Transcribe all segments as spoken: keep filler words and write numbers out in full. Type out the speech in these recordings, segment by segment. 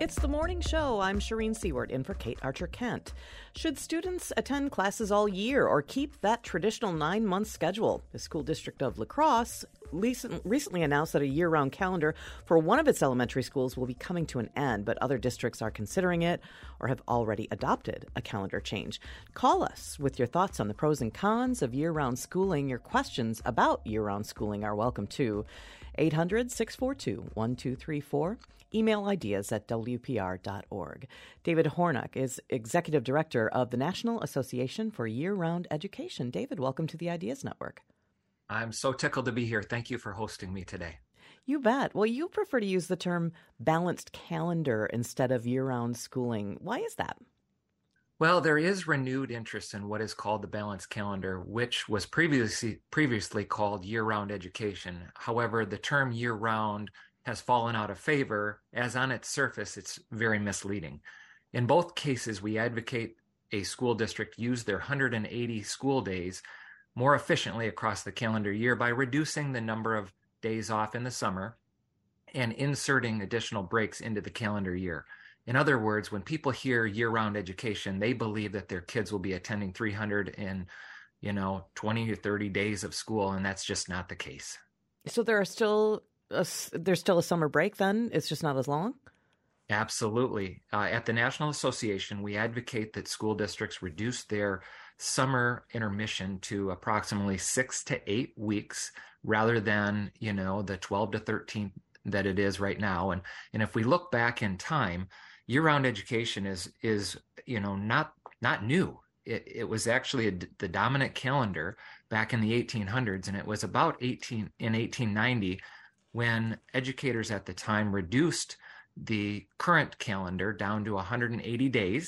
It's the morning show. I'm Shireen Seward in for Kate Archer-Kent. Should students attend classes all year or keep that traditional nine-month schedule? The school district of La Crosse recently announced that a year-round calendar for one of its elementary schools will be coming to an end, but other districts are considering it or have already adopted a calendar change. Call us with your thoughts on the pros and cons of year-round schooling. Your questions about year-round schooling are welcome too. eight hundred, six four two, one two three four. Email ideas at w p r dot org. David Hornuck is Executive Director of the National Association for Year-Round Education. David, welcome to the Ideas Network. I'm so tickled to be here. Thank you for hosting me today. You bet. Well, you prefer to use the term balanced calendar instead of year-round schooling. Why is that? Well, there is renewed interest in what is called the balanced calendar, which was previously previously called year-round education. However, the term year-round has fallen out of favor, as on its surface, it's very misleading. In both cases, we advocate a school district use their one hundred eighty school days more efficiently across the calendar year by reducing the number of days off in the summer and inserting additional breaks into the calendar year. In other words, when people hear year-round education, they believe that their kids will be attending three hundred and, you know, twenty or thirty days of school, and that's just not the case. So there are still a, there's still a summer break then? It's just not as long? Absolutely. Uh, at the National Association, we advocate that school districts reduce their summer intermission to approximately six to eight weeks rather than, you know, the twelve to thirteen that it is right now. And, and if we look back in time, year-round education is, is you know, not not new. It, it was actually a, the dominant calendar back in the eighteen hundreds, and it was about eighteen in eighteen ninety when educators at the time reduced the current calendar down to one hundred eighty days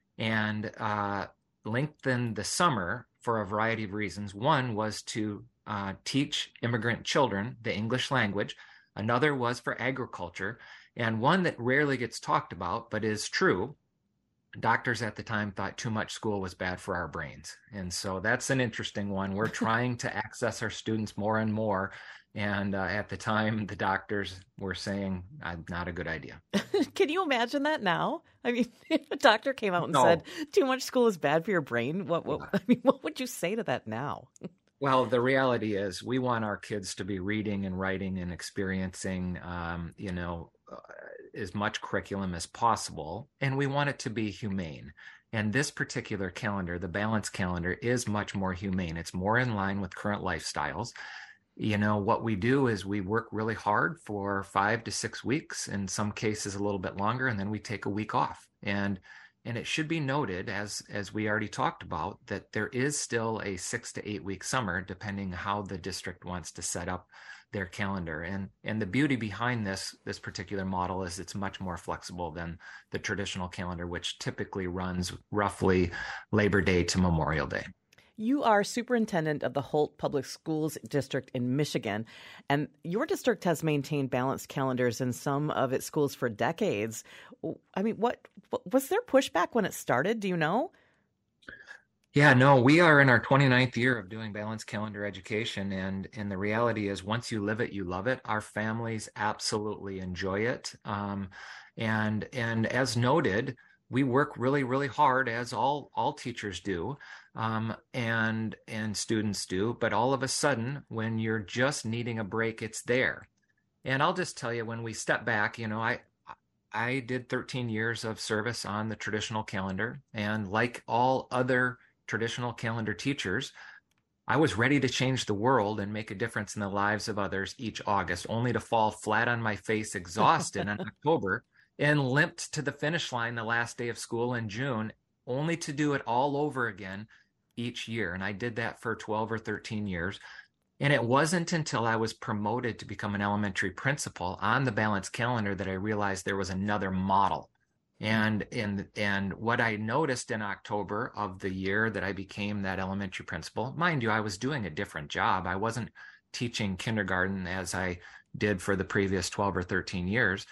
and uh, lengthened the summer for a variety of reasons. One was to uh, teach immigrant children the English language. Another was for agriculture. And one that rarely gets talked about, but is true, doctors at the time thought too much school was bad for our brains. And so that's an interesting one. We're trying to access our students more and more. And uh, at the time, the doctors were saying, uh, not a good idea. Can you imagine that now? I mean, if a doctor came out and no. said, too much school is bad for your brain, what, what, I mean, what would you say to that now? Well, the reality is we want our kids to be reading and writing and experiencing, um, you know, uh, as much curriculum as possible. And we want it to be humane. And this particular calendar, the balanced calendar, is much more humane. It's more in line with current lifestyles. You know, what we do is we work really hard for five to six weeks, in some cases a little bit longer, and then we take a week off. And and it should be noted, as as we already talked about, that there is still a six to eight week summer, depending how the district wants to set up their calendar. And and the beauty behind this this particular model is it's much more flexible than the traditional calendar, which typically runs roughly Labor Day to Memorial Day. You are superintendent of the Holt Public Schools District in Michigan, and your district has maintained balanced calendars in some of its schools for decades. I mean, what was there pushback when it started? Do you know? Yeah, no, we are in our twenty-ninth year of doing balanced calendar education. And, and the reality is once you live it, you love it. Our families absolutely enjoy it. Um, and, and as noted, we work really, really hard, as all, all teachers do. Um, and and students do, but all of a sudden, when you're just needing a break, it's there. And I'll just tell you, when we step back, you know, I I did thirteen years of service on the traditional calendar, and like all other traditional calendar teachers, I was ready to change the world and make a difference in the lives of others each August, only to fall flat on my face, exhausted in October, and limped to the finish line the last day of school in June, only to do it all over again each year. And I did that for twelve or thirteen years. And it wasn't until I was promoted to become an elementary principal on the balanced calendar that I realized there was another model. And, and, and what I noticed in October of the year that I became that elementary principal, mind you, I was doing a different job. I wasn't teaching kindergarten as I did for the previous twelve or thirteen years.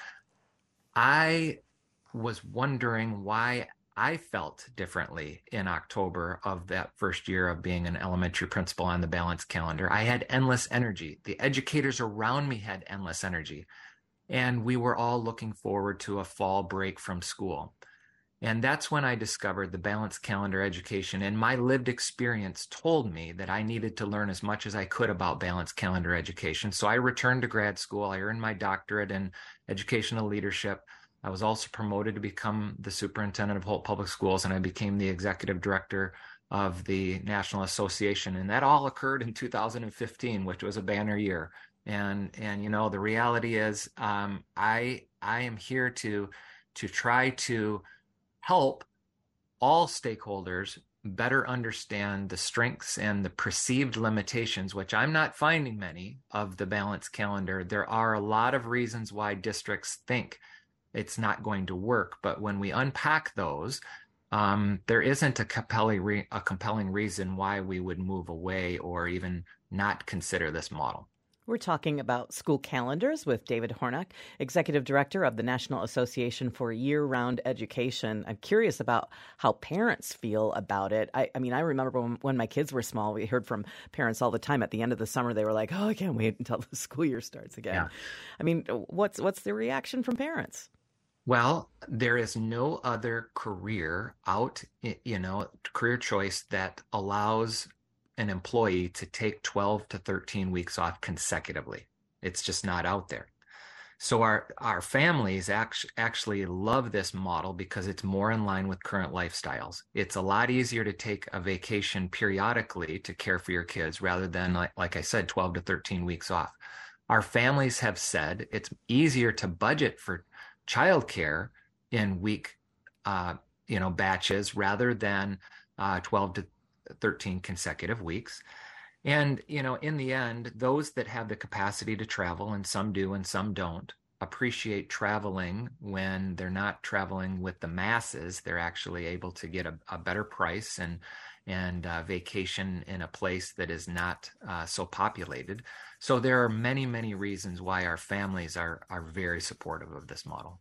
I was wondering why I felt differently in October of that first year of being an elementary principal on the balanced calendar. I had endless energy. The educators around me had endless energy. and we were all looking forward to a fall break from school. And that's when I discovered the balanced calendar education. And my lived experience told me that I needed to learn as much as I could about balanced calendar education. So I returned to grad school. I earned my doctorate in educational leadership. I was also promoted to become the superintendent of Holt Public Schools, and I became the executive director of the National Association. And that all occurred in two thousand fifteen, which was a banner year. And, and you know, the reality is um, I, I am here to, to try to help all stakeholders better understand the strengths and the perceived limitations, which I'm not finding many, of the balanced calendar. There are a lot of reasons why districts think it's not going to work, but when we unpack those, um, there isn't a compelling, re- a compelling reason why we would move away or even not consider this model. We're talking about school calendars with David Hornak, Executive Director of the National Association for Year-Round Education. I'm curious about how parents feel about it. I, I mean, I remember when, when my kids were small, we heard from parents all the time at the end of the summer. They were like, oh, I can't wait until the school year starts again. Yeah. I mean, what's what's the reaction from parents? Well, there is no other career out, you know, career choice that allows an employee to take twelve to thirteen weeks off consecutively. It's just not out there. So our, our families actually, actually love this model because it's more in line with current lifestyles. It's a lot easier to take a vacation periodically to care for your kids rather than, like, like I said, twelve to thirteen weeks off. Our families have said it's easier to budget for childcare in week, uh, you know, batches rather than uh, twelve to thirteen consecutive weeks. And, you know, in the end, those that have the capacity to travel, and some do and some don't, appreciate traveling when they're not traveling with the masses. They're actually able to get a, a better price and and uh, vacation in a place that is not uh, so populated. So there are many, many reasons why our families are are very supportive of this model.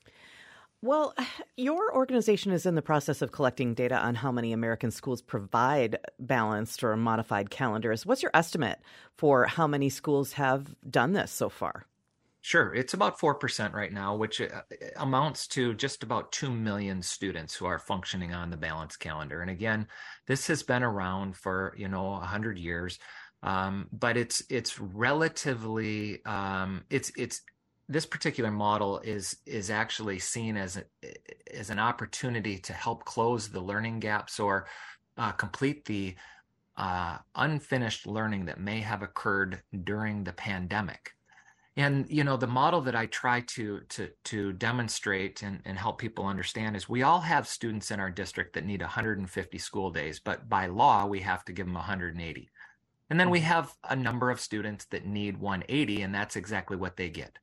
Well, your organization is in the process of collecting data on how many American schools provide balanced or modified calendars. What's your estimate for how many schools have done this so far? Sure. It's about four percent right now, which amounts to just about two million students who are functioning on the balanced calendar. And again, this has been around for, you know, one hundred years, um, but it's it's relatively, um, it's it's this particular model is is actually seen as a, as an opportunity to help close the learning gaps or uh, complete the uh, unfinished learning that may have occurred during the pandemic. And you know, the model that I try to to to demonstrate and, and help people understand is we all have students in our district that need one hundred fifty school days, but by law we have to give them one hundred eighty. And then we have a number of students that need one hundred eighty, and that's exactly what they get.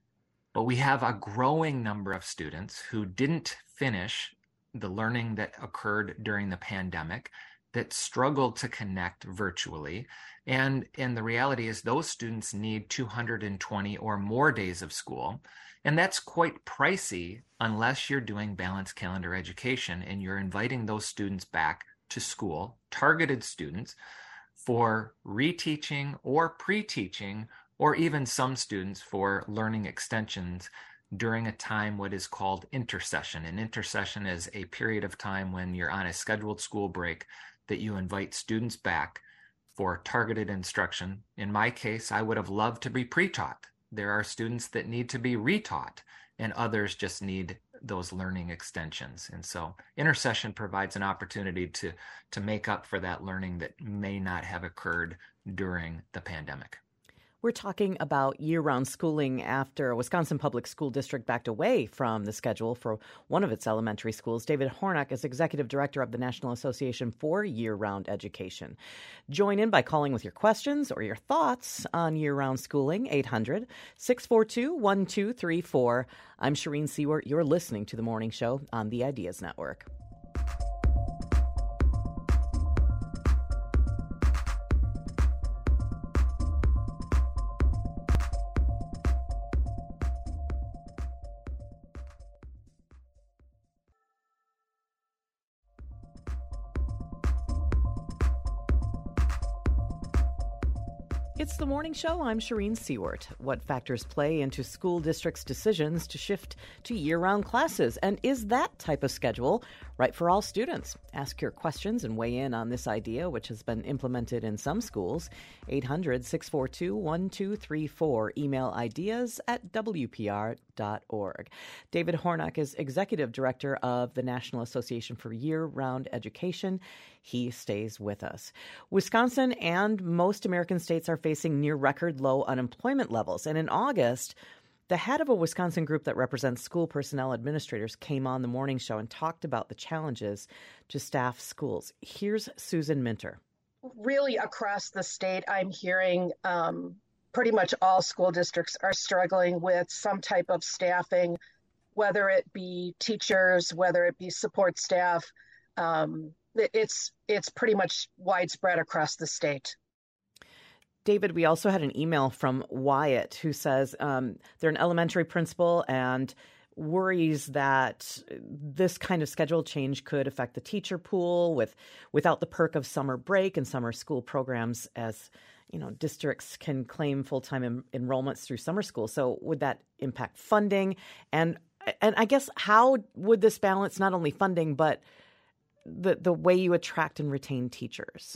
But we have a growing number of students who didn't finish the learning that occurred during the pandemic, that struggled to connect virtually. And, and the reality is those students need two hundred twenty or more days of school. And that's quite pricey unless you're doing balanced calendar education and you're inviting those students back to school, targeted students, for reteaching or pre-teaching, or even some students for learning extensions during a time what is called intersession. An intersession is a period of time when you're on a scheduled school break that you invite students back for targeted instruction. In my case, I would have loved to be pre-taught. There are students that need to be retaught, and others just need those learning extensions. And so intersession provides an opportunity to, to make up for that learning that may not have occurred during the pandemic. We're talking about year-round schooling after a Wisconsin Public School District backed away from the schedule for one of its elementary schools. David Hornak is Executive Director of the National Association for Year-Round Education. Join in by calling with your questions or your thoughts on year-round schooling, eight hundred, six four two, one two three four. I'm Shereen Seward. You're listening to The Morning Show on the Ideas Network. It's the morning show. I'm Shireen Seward. What factors play into school districts' decisions to shift to year-round classes? And is that type of schedule right for all students? Ask your questions and weigh in on this idea, which has been implemented in some schools. eight hundred, six four two, one two three four. Email ideas at w p r dot org. David Hornak is Executive Director of the National Association for Year-Round Education. He stays with us. Wisconsin and most American states are facing near record low unemployment levels. And in August, the head of a Wisconsin group that represents school personnel administrators came on the morning show and talked about the challenges to staff schools. Here's Susan Minter. Really across the state, I'm hearing um, pretty much all school districts are struggling with some type of staffing, whether it be teachers, whether it be support staff. Um, it's it's pretty much widespread across the state. David, we also had an email from Wyatt who says um, they're an elementary principal and worries that this kind of schedule change could affect the teacher pool with without the perk of summer break and summer school programs, as you know, districts can claim full-time en- enrollments through summer school. So would that impact funding? And and I guess how would this balance not only funding, but the the way you attract and retain teachers?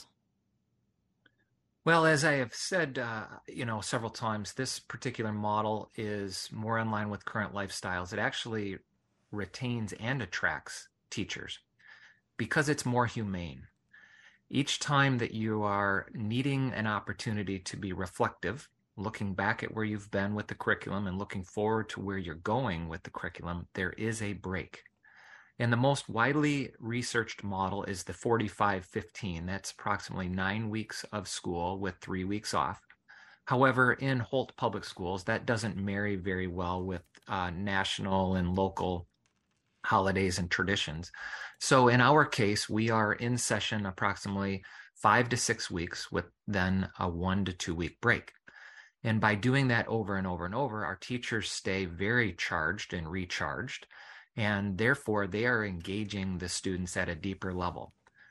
Well, as I have said, uh, you know, several times, this particular model is more in line with current lifestyles. It actually retains and attracts teachers because it's more humane. Each time that you are needing an opportunity to be reflective, looking back at where you've been with the curriculum and looking forward to where you're going with the curriculum, there is a break. And the most widely researched model is the forty-five fifteen. That's approximately nine weeks of school with three weeks off. However, in Holt Public Schools, that doesn't marry very well with uh, national and local holidays and traditions. So in our case, we are in session approximately five to six weeks with then a one to two week break. And by doing that over and over and over, our teachers stay very charged and recharged. And therefore, they are engaging the students at a deeper level.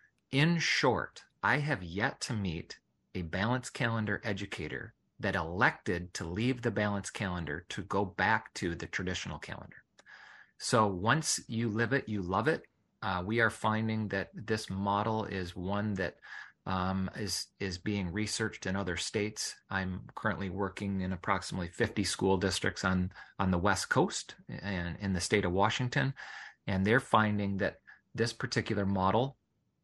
In short, I have yet to meet a balanced calendar educator that elected to leave the balanced calendar to go back to the traditional calendar. So once you live it, you love it. Uh, we are finding that this model is one that um, is, is being researched in other states. I'm currently working in approximately fifty school districts on, on the West Coast and in the state of Washington. And they're finding that this particular model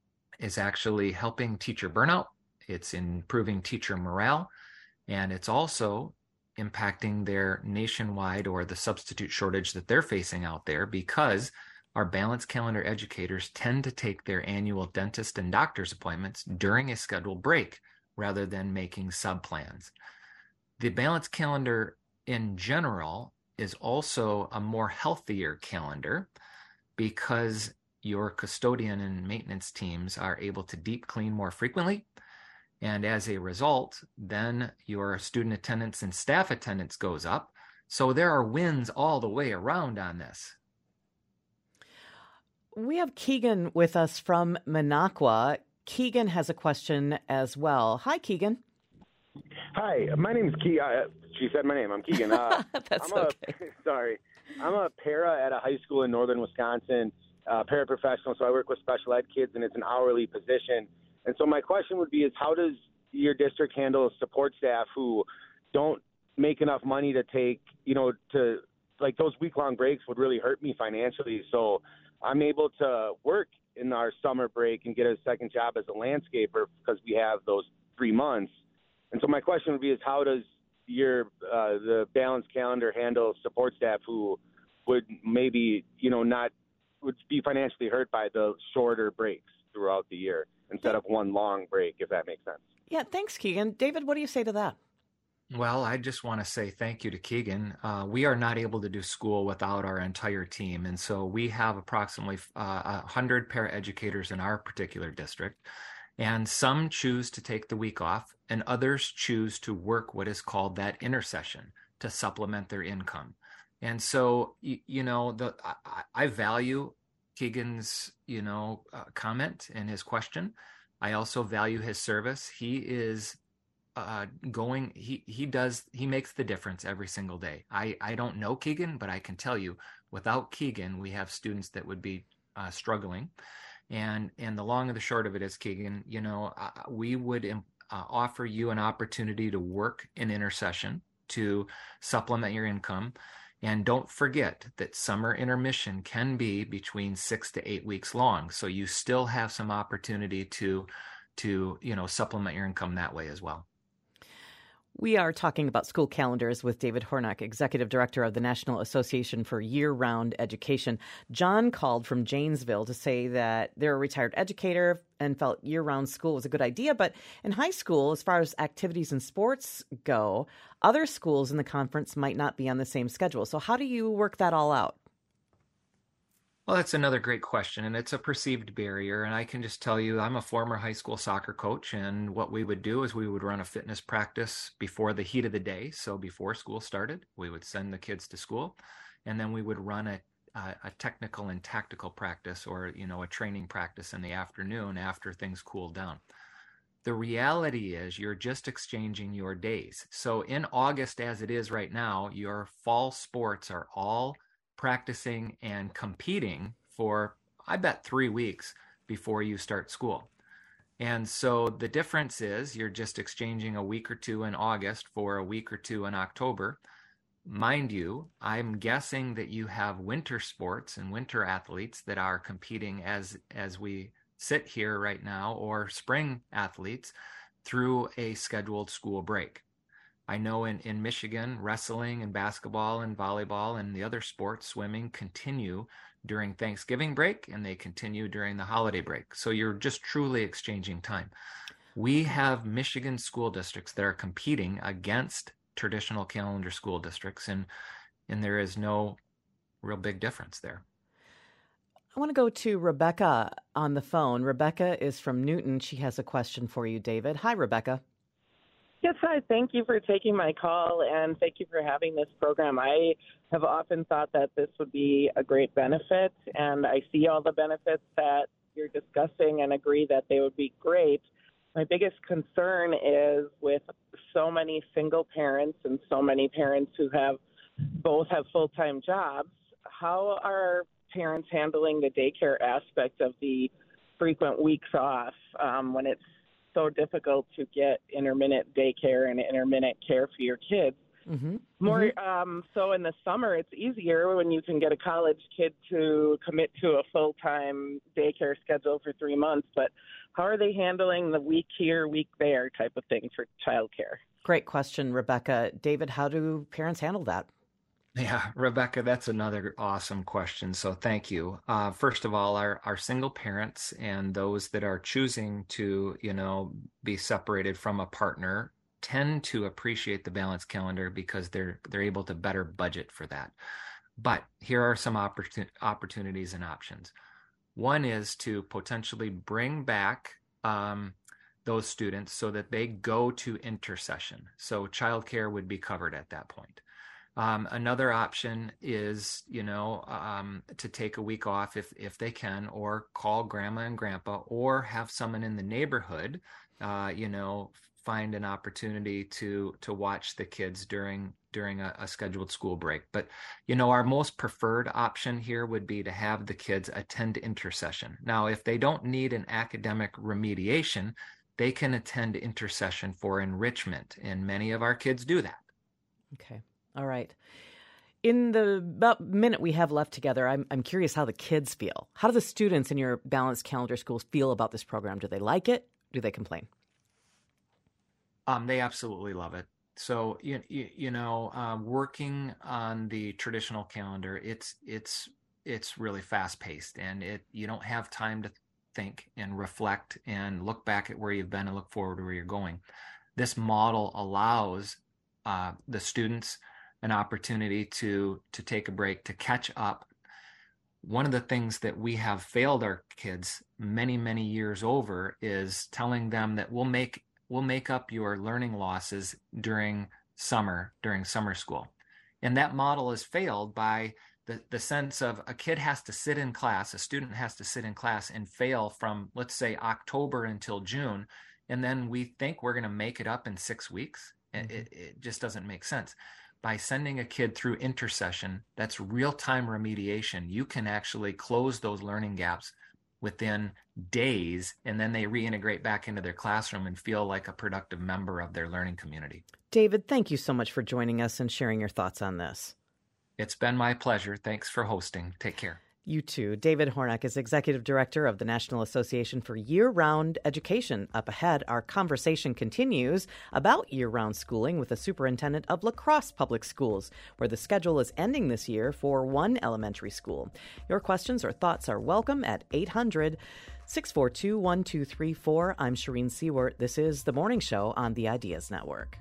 is actually helping teacher burnout. It's improving teacher morale, and it's also impacting their nationwide or the substitute shortage that they're facing out there, because our balanced calendar educators tend to take their annual dentist and doctor's appointments during a scheduled break rather than making sub-plans. The balanced calendar in general is also a more healthier calendar because your custodian and maintenance teams are able to deep clean more frequently. And as a result, then your student attendance and staff attendance goes up. So there are wins all the way around on this. We have Keegan with us from Minocqua. Keegan has a question as well. Hi, Keegan. Hi, my name is Keegan. Uh, she said my name. I'm Keegan. Uh, That's I'm a, okay. Sorry. I'm a para at a high school in northern Wisconsin, uh, paraprofessional, so I work with special ed kids, and it's an hourly position. And so my question would be is how does your district handle support staff who don't make enough money to take, you know, to, like, those week-long breaks would really hurt me financially. So I'm able to work in our summer break and get a second job as a landscaper because we have those three months. And so my question would be is how does your uh, the balanced calendar handle support staff who would maybe, you know, not would be financially hurt by the shorter breaks throughout the year instead of one long break, if that makes sense? Yeah, thanks, Keegan. David, what do you say to that? Well, I just want to say thank you to Keegan. Uh, we are not able to do school without our entire team. And so we have approximately uh, one hundred paraeducators in our particular district. And some choose to take the week off, and others choose to work what is called that intersession to supplement their income. And so, you, you know, the I, I value Keegan's, you know, uh, comment and his question. I also value his service. He is uh, going, he, he does, he makes the difference every single day. I, I don't know Keegan, but I can tell you without Keegan, we have students that would be uh, struggling. And, and the long and the short of it is, Keegan, you know, uh, we would uh, offer you an opportunity to work in intercession to supplement your income. And don't forget that summer intermission can be between six to eight weeks long. So you still have some opportunity to, to, you know, supplement your income that way as well. We are talking about school calendars with David Hornak, Executive Director of the National Association for Year-Round Education. John called from Janesville to say that they're a retired educator and felt year-round school was a good idea. But in high school, as far as activities and sports go, other schools in the conference might not be on the same schedule. So how do you work that all out? Well, that's another great question, and it's a perceived barrier. And I can just tell you, I'm a former high school soccer coach, and what we would do is we would run a fitness practice before the heat of the day. So before school started, we would send the kids to school, and then we would run a, a, a technical and tactical practice, or, you know, a training practice in the afternoon after things cooled down. The reality is you're just exchanging your days. So in August, as it is right now, your fall sports are all practicing and competing for, I bet, three weeks before you start school. And so the difference is you're just exchanging a week or two in August for a week or two in October. Mind you, I'm guessing that you have winter sports and winter athletes that are competing as, as we sit here right now, or spring athletes through a scheduled school break. I know in, in Michigan, wrestling and basketball and volleyball and the other sports, swimming, continue during Thanksgiving break, and they continue during the holiday break. So you're just truly exchanging time. We have Michigan school districts that are competing against traditional calendar school districts, and, and there is no real big difference there. I want to go to Rebecca on the phone. Rebecca is from Newton. She has a question for you, David. Hi, Rebecca. Yes, hi. Thank you for taking my call, and thank you for having this program. I have often thought that this would be a great benefit, and I see all the benefits that you're discussing and agree that they would be great. My biggest concern is with so many single parents and so many parents who have both have full-time jobs, how are parents handling the daycare aspect of the frequent weeks off um, when it's so difficult to get intermittent daycare and intermittent care for your kids? Mm-hmm. More mm-hmm. um, so in the summer, it's easier when you can get a college kid to commit to a full-time daycare schedule for three months. But how are they handling the week here, week there type of thing for childcare? Great question, Rebecca. David, how do parents handle that? Yeah, Rebecca, that's another awesome question. So thank you. Uh, first of all, our, our single parents and those that are choosing to, you know, be separated from a partner tend to appreciate the balanced calendar because they're they're able to better budget for that. But here are some opportun- opportunities and options. One is to potentially bring back um, those students so that they go to intercession. So childcare would be covered at that point. Um, another option is, you know, um, to take a week off if if they can, or call grandma and grandpa, or have someone in the neighborhood, uh, you know, find an opportunity to to watch the kids during during a, a scheduled school break. But, you know, our most preferred option here would be to have the kids attend intercession. Now, if they don't need an academic remediation, they can attend intercession for enrichment, and many of our kids do that. Okay. All right. In the about minute we have left together, I'm I'm curious how the kids feel. How do the students in your balanced calendar schools feel about this program? Do they like it? Do they complain? Um, they absolutely love it. So you you, you know, uh, working on the traditional calendar, it's it's it's really fast paced, and it you don't have time to think and reflect and look back at where you've been and look forward to where you're going. This model allows uh, the students an opportunity to to take a break, to catch up. One of the things that we have failed our kids many, many years over is telling them that we'll make we'll make up your learning losses during summer, during summer school. And that model has failed by the, the sense of a kid has to sit in class, a student has to sit in class and fail from, let's say, October until June, and then we think we're going to make it up in six weeks. Mm-hmm. It, it just doesn't make sense. By sending a kid through intercession, that's real-time remediation. You can actually close those learning gaps within days, and then they reintegrate back into their classroom and feel like a productive member of their learning community. David, thank you so much for joining us and sharing your thoughts on this. It's been my pleasure. Thanks for hosting. Take care. You too. David Hornak is Executive Director of the National Association for Year-Round Education. Up ahead, our conversation continues about year-round schooling with the superintendent of La Crosse Public Schools, where the schedule is ending this year for one elementary school. Your questions or thoughts are welcome at eight hundred, six four two, one two three four. I'm Shireen Seward. This is The Morning Show on the Ideas Network.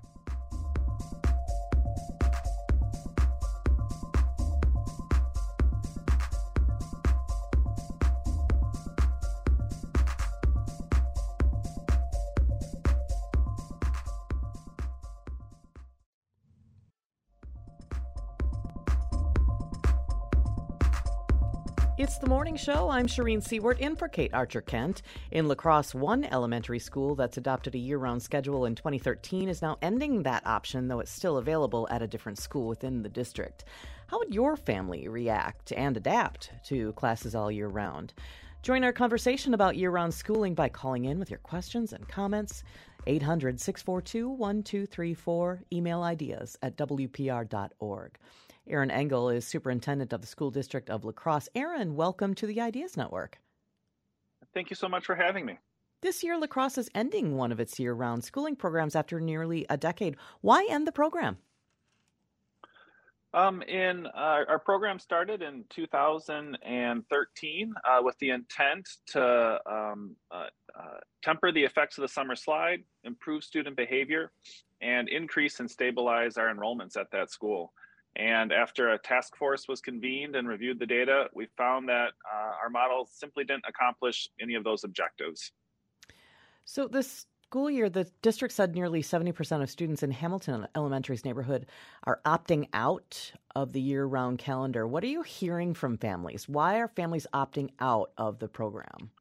It's The Morning Show. I'm Shireen Seward in for Kate Archer-Kent. In La Crosse, one elementary school that's adopted a year-round schedule in twenty thirteen is now ending that option, though it's still available at a different school within the district. How would your family react and adapt to classes all year round? Join our conversation about year-round schooling by calling in with your questions and comments. eight hundred, six four two, one two three four. Email ideas at w p r dot org. Aaron Engel is superintendent of the school district of La Crosse. Aaron, welcome to the Ideas Network. Thank you so much for having me. This year, La Crosse is ending one of its year-round schooling programs after nearly a decade. Why end the program? Um, in uh, our program started in two thousand thirteen uh, with the intent to um, uh, uh, temper the effects of the summer slide, improve student behavior, and increase and stabilize our enrollments at that school. And after a task force was convened and reviewed the data, we found that uh, our model simply didn't accomplish any of those objectives. So this school year, the district said nearly seventy percent of students in Hamilton Elementary's neighborhood are opting out of the year-round calendar. What are you hearing from families? Why are families opting out of the program?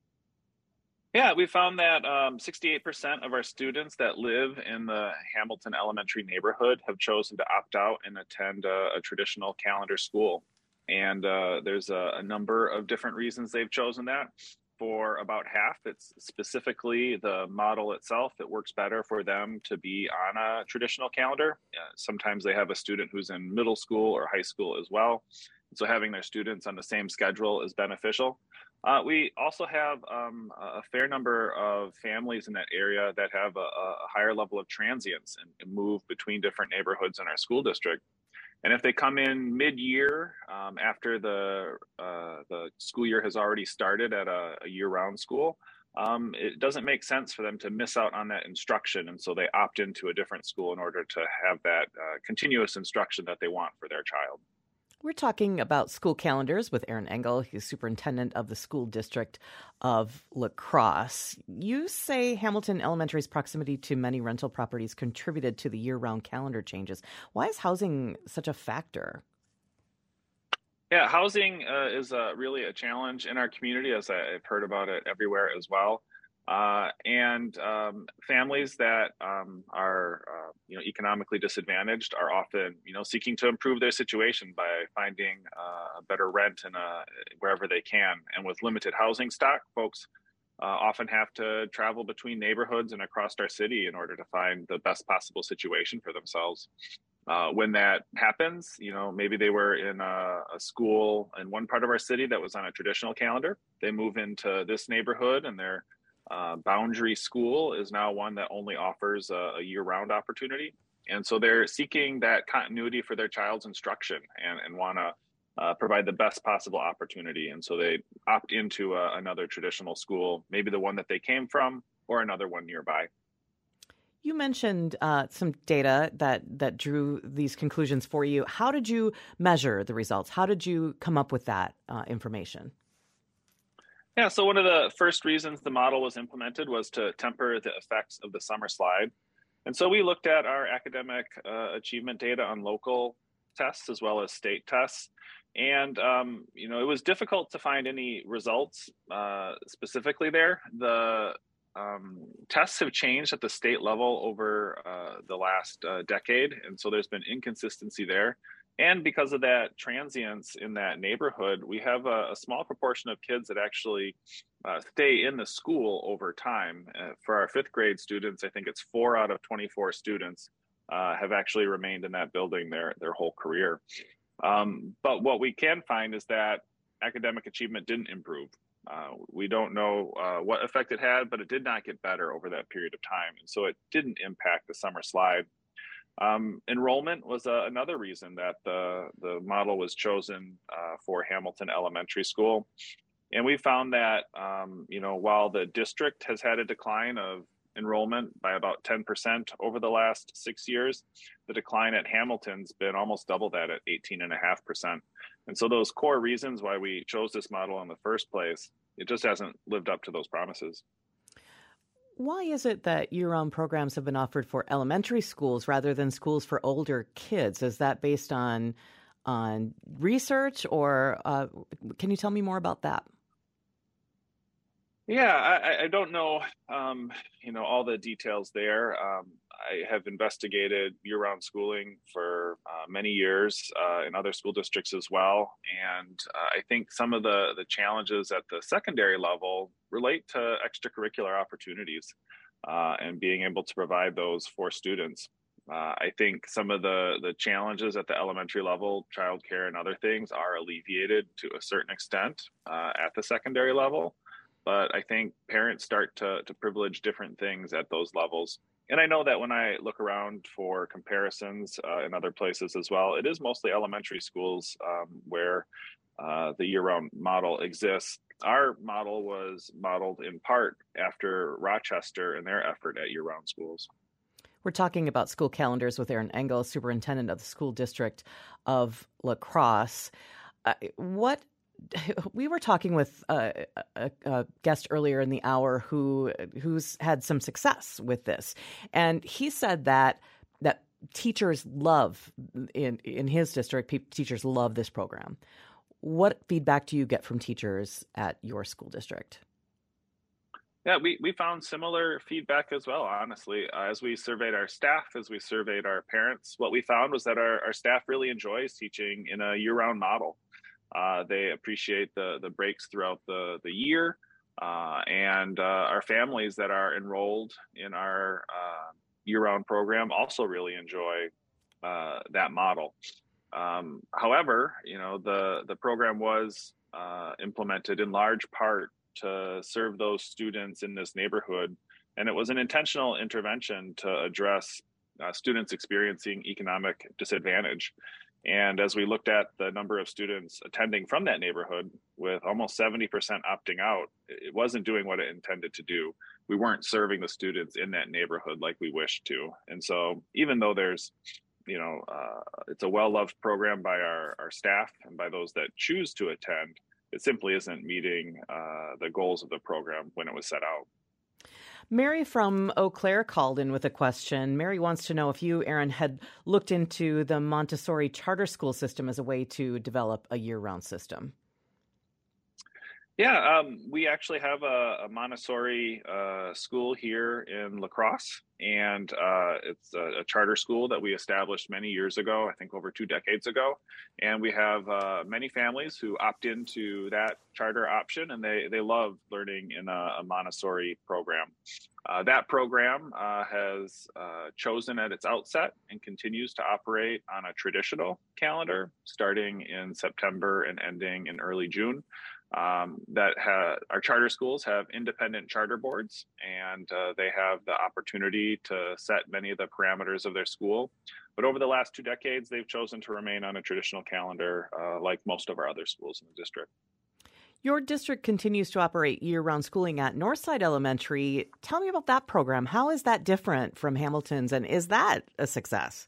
Yeah, we found that um, sixty-eight percent of our students that live in the Hamilton Elementary neighborhood have chosen to opt out and attend a, a traditional calendar school. And uh, there's a, a number of different reasons they've chosen that. For about half, it's specifically the model itself. It works better for them to be on a traditional calendar. Uh, sometimes they have a student who's in middle school or high school as well. So having their students on the same schedule is beneficial. Uh, we also have um, a fair number of families in that area that have a, a higher level of transience and, and move between different neighborhoods in our school district. And if they come in mid-year um, after the uh, the school year has already started at a, a year-round school, um, it doesn't make sense for them to miss out on that instruction. And so they opt into a different school in order to have that uh, continuous instruction that they want for their child. We're talking about school calendars with Aaron Engel. He's superintendent of the school district of La Crosse. You say Hamilton Elementary's proximity to many rental properties contributed to the year-round calendar changes. Why is housing such a factor? Yeah, housing uh, is uh, really a challenge in our community, as I've heard about it everywhere as well. Uh, and um, families that um, are, uh, you know, economically disadvantaged are often, you know, seeking to improve their situation by finding uh, a better rent in a, wherever they can. And with limited housing stock, folks uh, often have to travel between neighborhoods and across our city in order to find the best possible situation for themselves. Uh, when that happens, you know, maybe they were in a, a school in one part of our city that was on a traditional calendar. They move into this neighborhood and they're Uh, Boundary School is now one that only offers a, a year-round opportunity. And so they're seeking that continuity for their child's instruction and, and want to uh, provide the best possible opportunity. And so they opt into a, another traditional school, maybe the one that they came from or another one nearby. You mentioned uh, some data that, that drew these conclusions for you. How did you measure the results? How did you come up with that uh, information? Yeah, so one of the first reasons the model was implemented was to temper the effects of the summer slide. And so we looked at our academic uh, achievement data on local tests as well as state tests. And, um, you know, it was difficult to find any results uh, specifically there. The um, tests have changed at the state level over uh, the last uh, decade, and so there's been inconsistency there. And because of that transience in that neighborhood, we have a, a small proportion of kids that actually uh, stay in the school over time. Uh, for our fifth grade students, I think it's four out of twenty-four students uh, have actually remained in that building their, their whole career. Um, but what we can find is that academic achievement didn't improve. Uh, we don't know uh, what effect it had, but it did not get better over that period of time. And so it didn't impact the summer slide. Um, enrollment was uh, another reason that the, the model was chosen uh, for Hamilton Elementary School. And we found that, um, you know, while the district has had a decline of enrollment by about ten percent over the last six years, the decline at Hamilton's been almost double that at eighteen point five percent. And so those core reasons why we chose this model in the first place, it just hasn't lived up to those promises. Why is it that year-round programs have been offered for elementary schools rather than schools for older kids? Is that based on on research, or uh, can you tell me more about that? Yeah, I, I don't know, um, you know, all the details there. Um, I have investigated year-round schooling for uh, many years uh, in other school districts as well. And uh, I think some of the, the challenges at the secondary level relate to extracurricular opportunities uh, and being able to provide those for students. Uh, I think some of the, the challenges at the elementary level, childcare and other things, are alleviated to a certain extent uh, at the secondary level. But I think parents start to, to privilege different things at those levels. And I know that when I look around for comparisons uh, in other places as well, it is mostly elementary schools um, where uh, the year-round model exists. Our model was modeled in part after Rochester and their effort at year-round schools. We're talking about school calendars with Aaron Engel, superintendent of the school district of La Crosse. Uh, what We were talking with a, a, a guest earlier in the hour who who's had some success with this, and he said that that teachers love in in his district. Pe- teachers love this program. What feedback do you get from teachers at your school district? Yeah, we, we found similar feedback as well, honestly. Uh, as we surveyed our staff, as we surveyed our parents, what we found was that our, our staff really enjoys teaching in a year-round model. Uh, they appreciate the the breaks throughout the, the year, uh, and uh, our families that are enrolled in our uh, year-round program also really enjoy uh, that model. Um, however, you know, the, the program was uh, implemented in large part to serve those students in this neighborhood, and it was an intentional intervention to address uh, students experiencing economic disadvantage. And as we looked at the number of students attending from that neighborhood, with almost seventy percent opting out, it wasn't doing what it intended to do. We weren't serving the students in that neighborhood like we wished to. And so even though there's, you know, uh, it's a well-loved program by our, our staff and by those that choose to attend, it simply isn't meeting uh, the goals of the program when it was set out. Mary from Eau Claire called in with a question. Mary wants to know if you, Aaron, had looked into the Montessori charter school system as a way to develop a year-round system. Yeah, um, we actually have a, a Montessori uh, school here in La Crosse, and uh, it's a, a charter school that we established many years ago, I think over two decades ago. And we have uh, many families who opt into that charter option, and they, they love learning in a, a Montessori program. Uh, that program uh, has uh, chosen at its outset and continues to operate on a traditional calendar, starting in September and ending in early June. Um, that ha- our charter schools have independent charter boards, and uh, they have the opportunity to set many of the parameters of their school. But over the last two decades, they've chosen to remain on a traditional calendar, uh, like most of our other schools in the district. Your district continues to operate year-round schooling at Northside Elementary. Tell me about that program. How is that different from Hamilton's, and is that a success?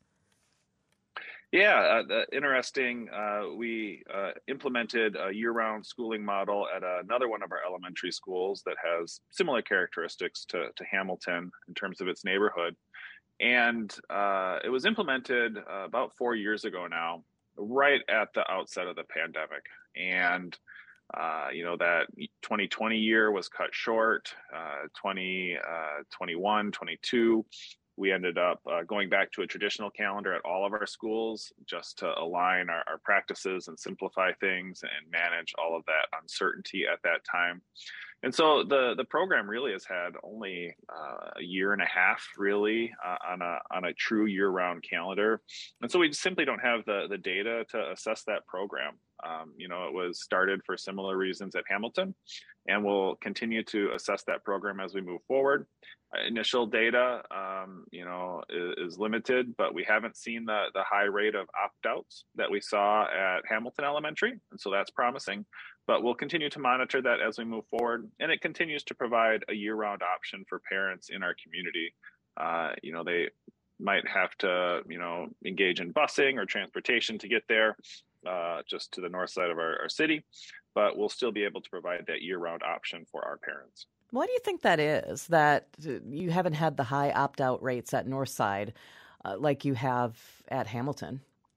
Yeah, uh, interesting. Uh, we uh, implemented a year-round schooling model at another one of our elementary schools that has similar characteristics to, to Hamilton in terms of its neighborhood. And uh, it was implemented uh, about four years ago now, right at the outset of the pandemic. And Uh, you know, that twenty twenty year was cut short, uh, twenty twenty-one, twenty-two. We ended up uh, going back to a traditional calendar at all of our schools just to align our, our practices and simplify things and manage all of that uncertainty at that time. And so the the program really has had only uh, a year and a half really uh, on a on a true year-round calendar. And so we simply don't have the, the data to assess that program. Um, you know, it was started for similar reasons at Hamilton, and we'll continue to assess that program as we move forward. Initial data, um, you know, is, is limited, but we haven't seen the, the high rate of opt-outs that we saw at Hamilton Elementary, and so that's promising. But we'll continue to monitor that as we move forward, and it continues to provide a year-round option for parents in our community. Uh, you know, they might have to, you know, engage in busing or transportation to get there, uh, just to the north side of our, our city, but we'll still be able to provide that year-round option for our parents. Why do you think that is, that you haven't had the high opt-out rates at Northside uh, like you have at Hamilton?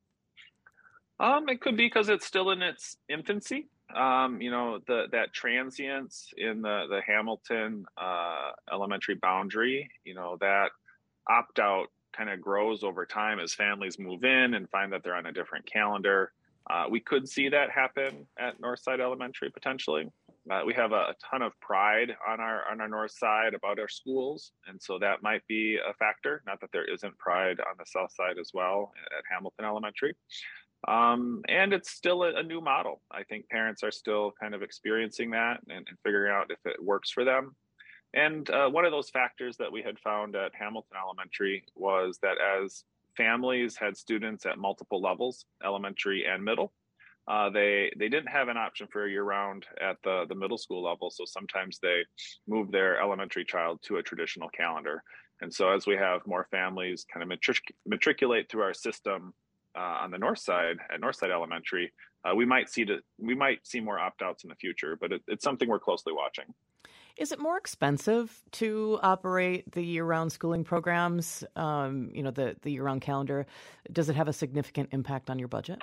Um, it could be because it's still in its infancy. Um, you know, the, that transience in the, the Hamilton uh, elementary boundary, you know, that opt-out kind of grows over time as families move in and find that they're on a different calendar. Uh, we could see that happen at Northside Elementary potentially. Uh, we have a, a ton of pride on our on our north side about our schools, and so that might be a factor. Not that there isn't pride on the south side as well at Hamilton Elementary. Um, and it's still a, a new model. I think parents are still kind of experiencing that and, and figuring out if it works for them. And uh, one of those factors that we had found at Hamilton Elementary was that as families had students at multiple levels, elementary and middle, Uh, they they didn't have an option for a year round at the, the middle school level. So sometimes they move their elementary child to a traditional calendar. And so as we have more families kind of matric- matriculate through our system uh, on the north side at Northside Elementary, uh, we might see to, we might see more opt-outs in the future, but it, it's something we're closely watching. Is it more expensive to operate the year-round schooling programs, um, you know, the, the year-round calendar? Does it have a significant impact on your budget?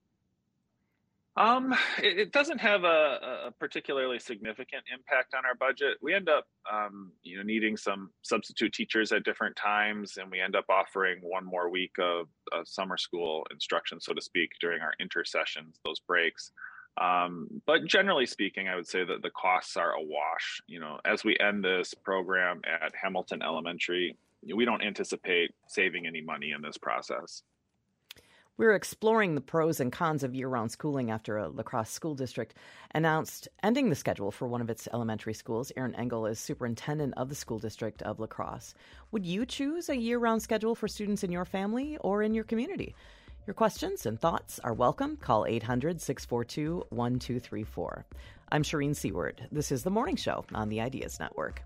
Um, it, it doesn't have a, a particularly significant impact on our budget. We end up, um, you know, needing some substitute teachers at different times, and we end up offering one more week of, of summer school instruction, so to speak, during our intersessions, those breaks. Um, but generally speaking, I would say that the costs are a wash. You know, as we end this program at Hamilton Elementary, we don't anticipate saving any money in this process. We're exploring the pros and cons of year-round schooling after a La Crosse school district announced ending the schedule for one of its elementary schools. Erin Engel is superintendent of the school district of La Crosse. Would you choose a year-round schedule for students in your family or in your community? Your questions and thoughts are welcome. Call eight hundred, six four two, one two three four. I'm Shireen Seward. This is The Morning Show on the Ideas Network.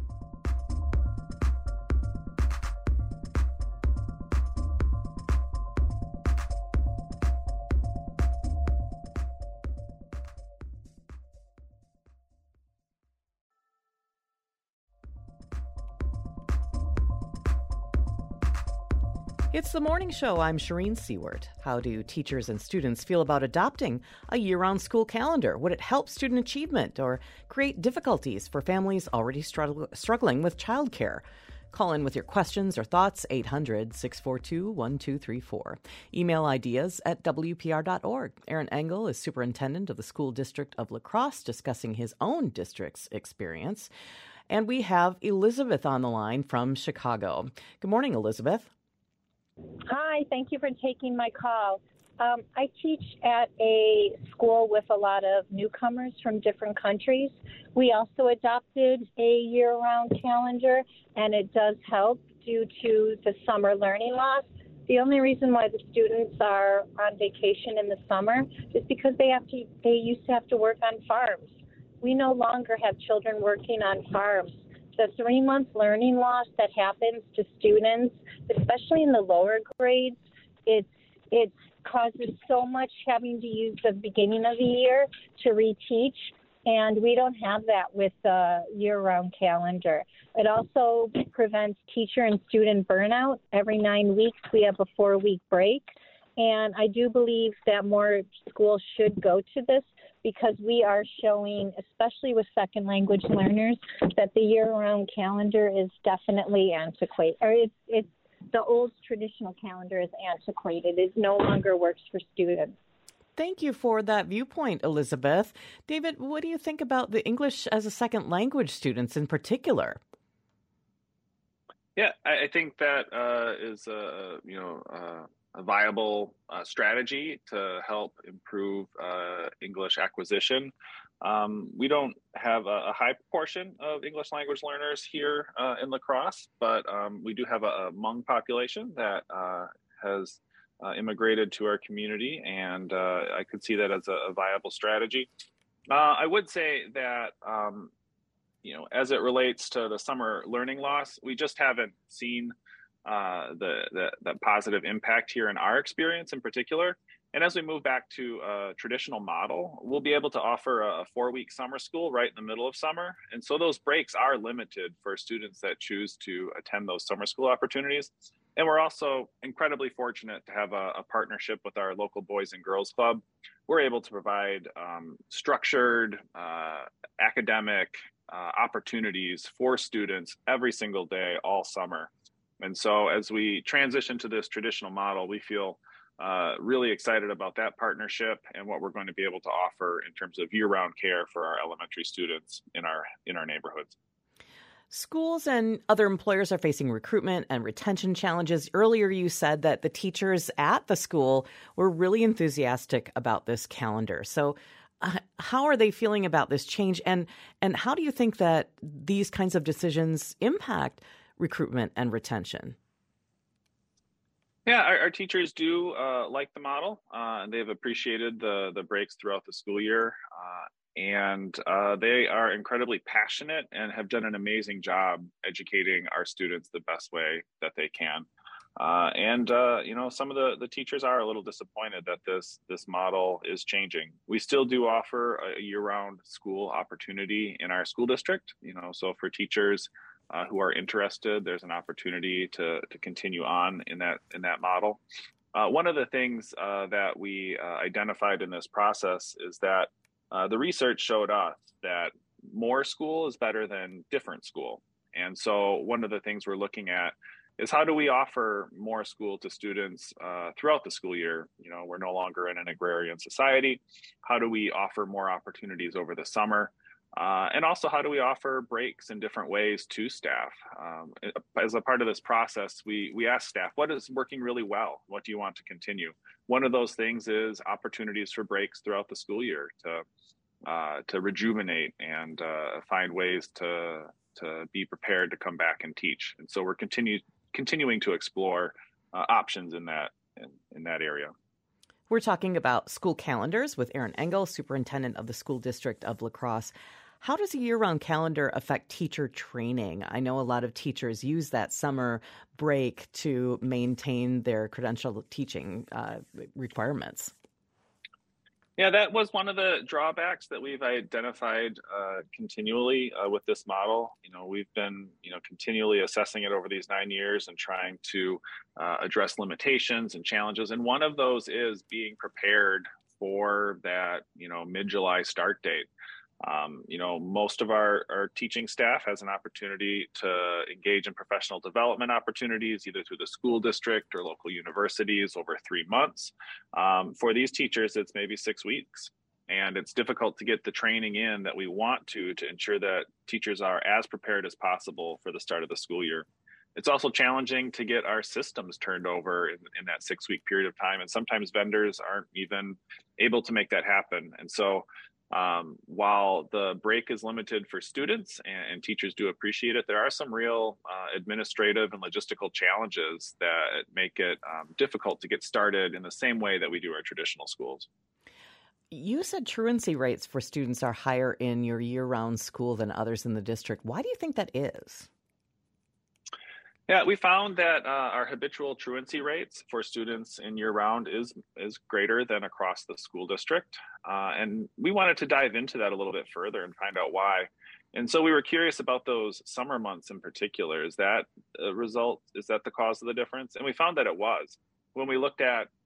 It's The Morning Show. I'm Shireen Seward. How do teachers and students feel about adopting a year-round school calendar? Would it help student achievement or create difficulties for families already struggle, struggling with childcare? Call in with your questions or thoughts, eight hundred, six four two, one two three four. Email ideas at W P R dot org. Erin Engel is superintendent of the school district of La Crosse, discussing his own district's experience. And we have Elizabeth on the line from Chicago. Good morning, Elizabeth. Hi, thank you for taking my call. Um, I teach at a school with a lot of newcomers from different countries. We also adopted a year-round calendar, and it does help due to the summer learning loss. The only reason why the students are on vacation in the summer is because they have to. They used to have to work on farms. We no longer have children working on farms. The three-month learning loss that happens to students, especially in the lower grades, it's it causes so much having to use the beginning of the year to reteach, and we don't have that with the year-round calendar. It also prevents teacher and student burnout. Every nine weeks, we have a four-week break, And I do believe that more schools should go to this because we are showing, especially with second language learners, that the year-round calendar is definitely antiquated. Or it's, it's the old traditional calendar is antiquated. It no longer works for students. Thank you for that viewpoint, Elizabeth. David, what do you think about the English as a second language students in particular? Yeah, I, I think that uh, is a you know uh, a viable uh, strategy to help improve uh, English acquisition. Um, we don't have a, a high proportion of English language learners here uh, in La Crosse, but um, we do have a, a Hmong population that uh, has uh, immigrated to our community, and uh, I could see that as a, a viable strategy. Uh, I would say that um, you know, as it relates to the summer learning loss, we just haven't seen uh, the, the the positive impact here in our experience in particular. And as we move back to a traditional model, we'll be able to offer a four-week summer school right in the middle of summer. And so those breaks are limited for students that choose to attend those summer school opportunities. And we're also incredibly fortunate to have a, a partnership with our local Boys and Girls Club. We're able to provide um, structured, uh, academic uh, opportunities for students every single day, all summer. And so as we transition to this traditional model, we feel uh, really excited about that partnership and what we're going to be able to offer in terms of year-round care for our elementary students in our in our neighborhoods. Schools and other employers are facing recruitment and retention challenges. Earlier, you said that the teachers at the school were really enthusiastic about this calendar. So uh, how are they feeling about this change? And, and how do you think that these kinds of decisions impact recruitment and retention? Yeah, our, our teachers do uh, like the model. Uh, they've appreciated the, the breaks throughout the school year. Uh, And uh, they are incredibly passionate and have done an amazing job educating our students the best way that they can. Uh, and, uh, you know, some of the, the teachers are a little disappointed that this this model is changing. We still do offer a year-round school opportunity in our school district. You know, so for teachers uh, who are interested, there's an opportunity to to continue on in that in that model. Uh, one of the things uh, that we uh, identified in this process is that Uh, the research showed us that more school is better than different school. And so one of the things we're looking at is how do we offer more school to students uh, throughout the school year? You know, we're no longer in an agrarian society. How do we offer more opportunities over the summer? Uh, and also, how do we offer breaks in different ways to staff? Um, as a part of this process, we we ask staff, what is working really well? What do you want to continue? One of those things is opportunities for breaks throughout the school year to uh, to rejuvenate and uh, find ways to to be prepared to come back and teach. And so we're continue, continuing to explore uh, options in that in, in that area. We're talking about school calendars with Erin Engel, superintendent of the school district of La Crosse. How does a year-round calendar affect teacher training? I know a lot of teachers use that summer break to maintain their credential teaching uh, requirements. Yeah, that was one of the drawbacks that we've identified uh, continually uh, with this model. You know, we've been, you know, continually assessing it over these nine years and trying to uh, address limitations and challenges. And one of those is being prepared for that, you know, mid-July start date. Um, you know, most of our, our teaching staff has an opportunity to engage in professional development opportunities, either through the school district or local universities over three months. Um, for these teachers, it's maybe six weeks. And it's difficult to get the training in that we want to, to ensure that teachers are as prepared as possible for the start of the school year. It's also challenging to get our systems turned over in, in that six-week period of time. And sometimes vendors aren't even able to make that happen. And so Um, while the break is limited for students and, and teachers do appreciate it, there are some real uh, administrative and logistical challenges that make it um, difficult to get started in the same way that we do our traditional schools. You said truancy rates for students are higher in your year-round school than others in the district. Why do you think that is? Yeah, we found that uh, our habitual truancy rates for students in year-round is is greater than across the school district. Uh, and we wanted to dive into that a little bit further and find out why. And so we were curious about those summer months in particular. Is that a result? Is that the cause of the difference? And we found that it was. When we looked at um,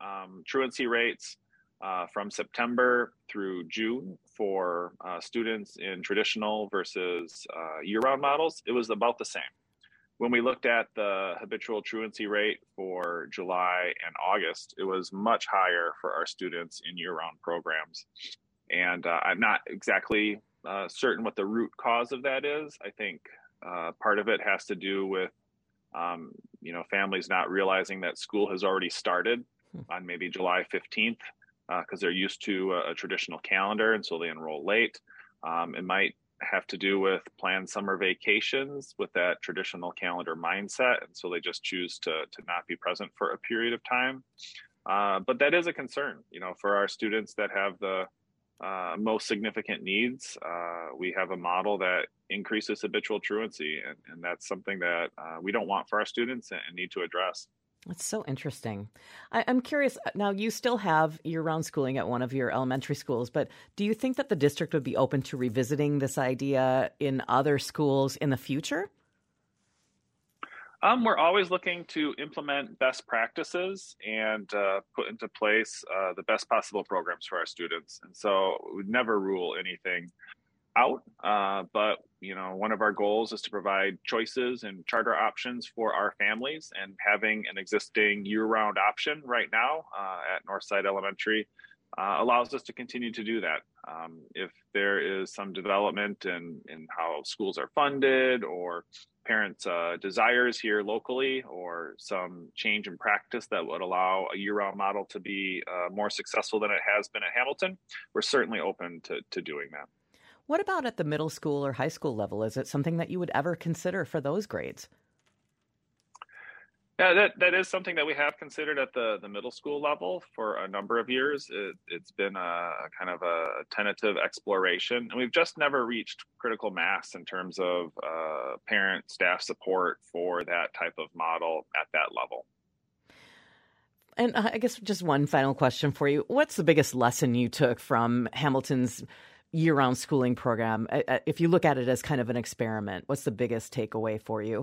truancy rates uh, from September through June for uh, students in traditional versus uh, year-round models, it was about the same. When we looked at the habitual truancy rate for July and August, it was much higher for our students in year-round programs. And uh, I'm not exactly uh, certain what the root cause of that is. I think uh, part of it has to do with, um, you know, families not realizing that school has already started on maybe July fifteenth because uh, they're used to a, a traditional calendar, and so they enroll late. Um, it might have to do with planned summer vacations with that traditional calendar mindset, and so they just choose to to not be present for a period of time. Uh, but that is a concern, you know, for our students that have the uh, most significant needs. Uh, we have a model that increases habitual truancy, and, and that's something that uh, we don't want for our students and, and need to address. That's so interesting. I, I'm curious, now you still have year-round schooling at one of your elementary schools, but do you think that the district would be open to revisiting this idea in other schools in the future? Um, we're always looking to implement best practices and uh, put into place uh, the best possible programs for our students. And so we'd never rule anything out, uh, but you know, one of our goals is to provide choices and charter options for our families, and having an existing year-round option right now uh, at Northside Elementary uh, allows us to continue to do that. Um, if there is some development in, in how schools are funded, or parents' uh, desires here locally, or some change in practice that would allow a year-round model to be uh, more successful than it has been at Hamilton, we're certainly open to, to doing that. What about at the middle school or high school level? Is it something that you would ever consider for those grades? Yeah, that, that is something that we have considered at the, the middle school level for a number of years. It, it's been a kind of a tentative exploration, and we've just never reached critical mass in terms of uh, parent staff support for that type of model at that level. And I guess just one final question for you. What's the biggest lesson you took from Hamilton's year-round schooling program? If you look at it as kind of an experiment, what's the biggest takeaway for you?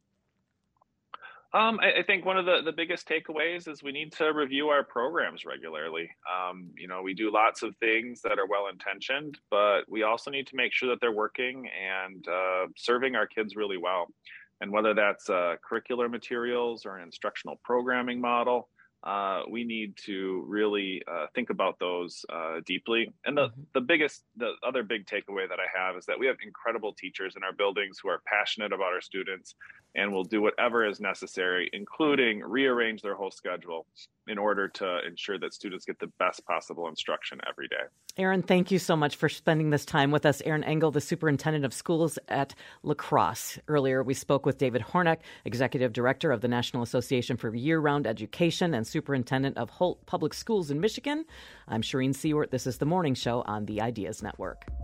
Um, I, I think one of the, the biggest takeaways is we need to review our programs regularly. Um, you know, we do lots of things that are well-intentioned, but we also need to make sure that they're working and uh, serving our kids really well. And whether that's uh, curricular materials or an instructional programming model, Uh, we need to really uh, think about those uh, deeply. And the, the biggest, the other big takeaway that I have is that we have incredible teachers in our buildings who are passionate about our students and will do whatever is necessary, including rearrange their whole schedule in order to ensure that students get the best possible instruction every day. Aaron, thank you so much for spending this time with us. Aaron Engel, the superintendent of schools at La Crosse. Earlier, we spoke with David Hornak, executive director of the National Association for Year-Round Education and superintendent of Holt Public Schools in Michigan. I'm Shireen Seward. This is The Morning Show on the Ideas Network.